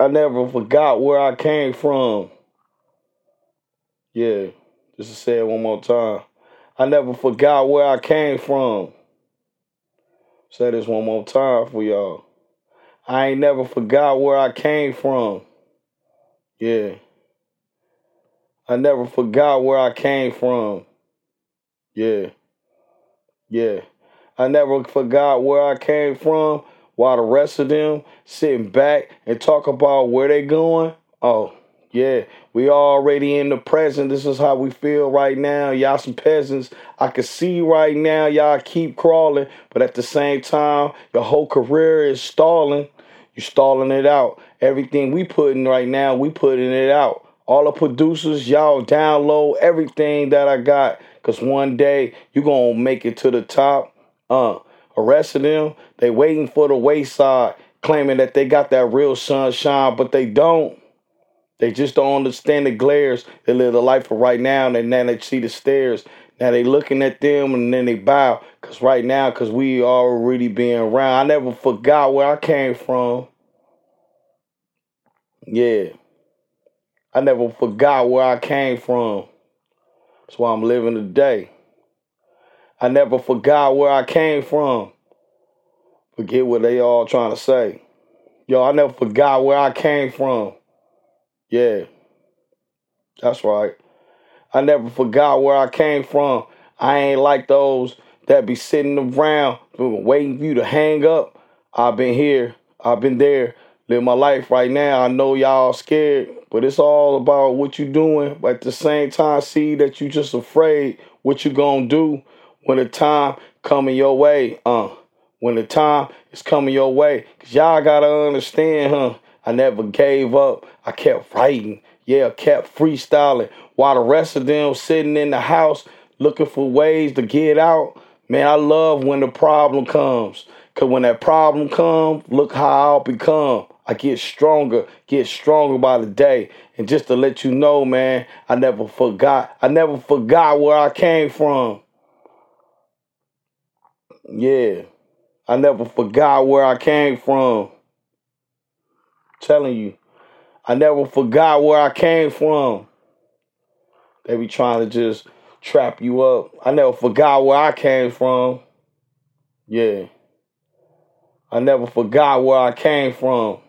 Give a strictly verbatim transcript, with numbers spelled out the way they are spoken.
I never forgot where I came from. Yeah, just to say it one more time. I never forgot where I came from. Say this one more time for y'all. I ain't never forgot where I came from. Yeah. I never forgot where I came from. Yeah. Yeah. I never forgot where I came from while the rest of them sitting back and talk about where they going. Oh, yeah. We already in the present. This is how we feel right now. Y'all some peasants. I can see right now y'all keep crawling, but at the same time, your whole career is stalling. You stalling it out. Everything we putting right now, we putting it out. All the producers, y'all download everything that I got. Because one day, you going to make it to the top. Uh, the rest of them, they waiting for the wayside, claiming that they got that real sunshine, but they don't. They just don't understand the glares. They live the life of right now, and then they see the stairs. Now they looking at them, and then they bow. Because right now, because we already been around. I never forgot where I came from. Yeah. I never forgot where I came from. That's why I'm living today. I never forgot where I came from. Forget what they all trying to say. Yo, I never forgot where I came from. Yeah, that's right. I never forgot where I came from. I ain't like those that be sitting around waiting for you to hang up. I've been here. I've been there. Live my life right now. I know y'all scared, but it's all about what you doing. But at the same time, see that you just afraid what you gonna do when the time coming your way. Uh, when the time is coming your way. Cause y'all gotta understand, huh? I never gave up. I kept writing. Yeah, kept freestyling. While the rest of them sitting in the house looking for ways to get out. Man, I love when the problem comes. Cause when that problem comes, look how I'll become. I get stronger, get stronger by the day. And just to let you know, man, I never forgot. I never forgot where I came from. Yeah. I never forgot where I came from. Telling you. I never forgot where I came from. They be trying to just trap you up. I never forgot where I came from. Yeah. I never forgot where I came from.